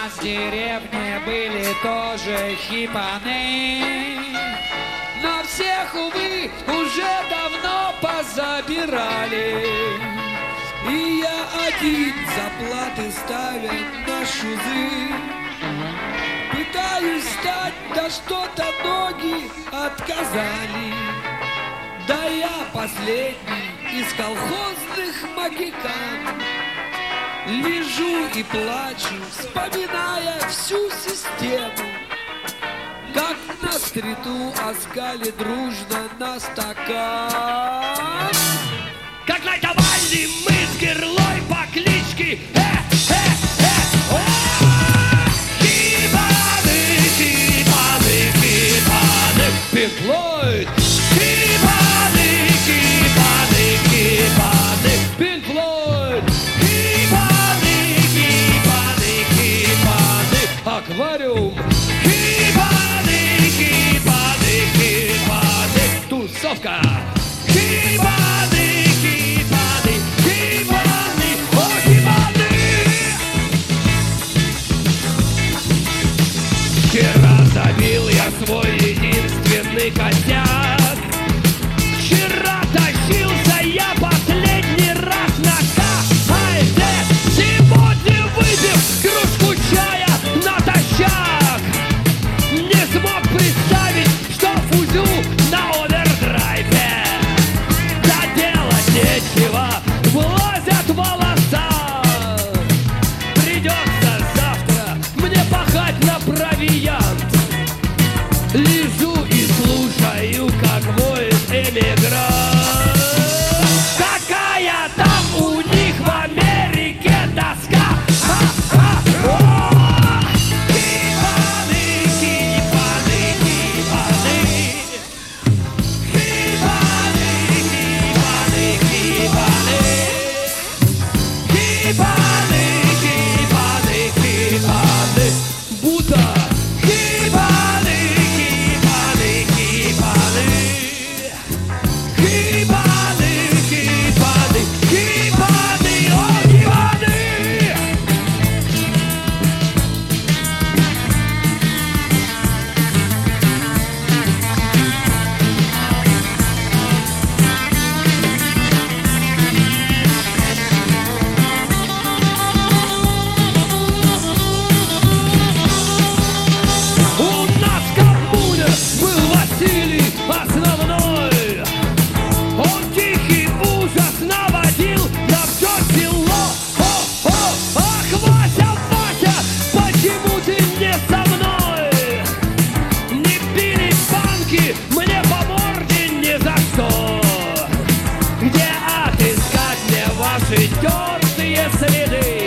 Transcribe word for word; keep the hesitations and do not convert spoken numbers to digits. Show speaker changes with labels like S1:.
S1: нас в деревне были тоже хипаны, но всех, увы, уже давно позабирали. И я один заплаты ставят на шузы. Пытаюсь встать, да что-то ноги отказали. Да я последний из колхозных магикан. Лежу и плачу, вспоминая всю систему, как на стриту оскали дружно на стакан.
S2: Как найтовали мы с Герлой по кличке э, э, э, о! Хипаны, хипаны, хипаны, Пинк Флойд. Хипаны, хипаны, хипаны, Пинк Флойд. Хипаны, хипаны, хипаны, Аквариум. Хипаны, хипаны, хипаны, тусовка. Хипаны, хипаны, хипаны, о, хипаны. Вчера забил я свой единственный косяк. Вчера тащился я последний раз на КАЗе. Сегодня выпил кружку чая натощак. Не смог представить, что фузю на овердрайве. Да делать нечего, влазят волоса. Придется завтра мне пахать на провиант. Лежу и слушаю, как воет эмигрант. Какая там у них в Америке тоска. Ха-ха-ха. Хипаны, хипаны, хипаны. Хипаны, хипаны, хипаны. Хипаны, хипаны, хипаны. Будда. Хипаны, хипаны, хипаны. Хипаны, хипаны, хипаны, о, хипаны. У нас в коммуне был Василий основной. Он тихий ужас наводил на все село. О, о, ах, Вася, Вася, почему ты не со мной? Не били банки мне по морде ни за что. Где отыскать мне ваши тертые следы?